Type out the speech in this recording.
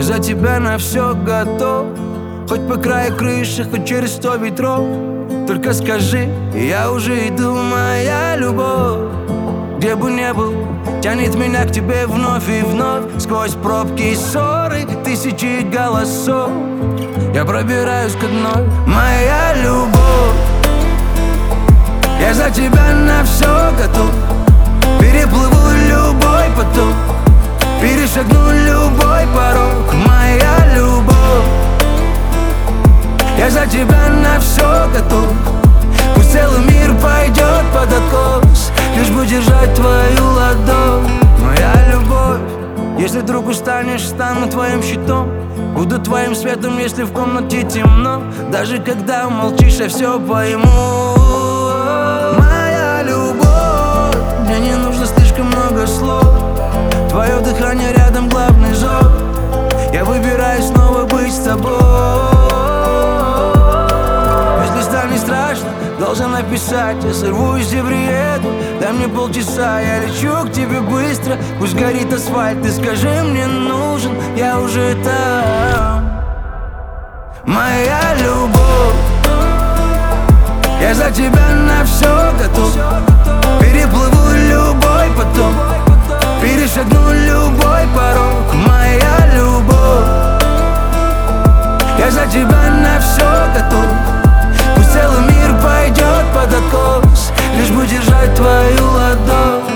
за тебя на все готов. Хоть по краю крыши, хоть через 100 ветров. Только скажи, я уже иду, моя любовь. Где бы ни был, тянет меня к тебе вновь и вновь. Сквозь пробки и ссоры, тысячи голосов я пробираюсь к одной, моя любовь. Я за тебя на все готов. Переплыву любой поток, перешагну любой порог, моя любовь. Я за тебя на все готов. Пусть целый мир пойдет под откос, лишь бы держать твою ладонь, моя любовь. Если вдруг устанешь, стану твоим щитом. Буду твоим светом, если в комнате темно. Даже когда молчишь, я все пойму, моя любовь. Мне не нужно слишком много слов. Твое дыхание рядом, главный зов. Я выбираю снова быть с тобой. Если станет страшно, должен написать. Я сорвусь и приеду, дай мне полчаса. Я лечу к тебе быстро, пусть горит асфальт. Ты скажи, мне нужен, я уже там, моя любовь. Я за тебя на все готов. Переплыву любой поток, перешагну любой порог, моя любовь. Я за тебя на все готов. Пусть целый мир пойдет под откос, лишь бы держать твою ладонь.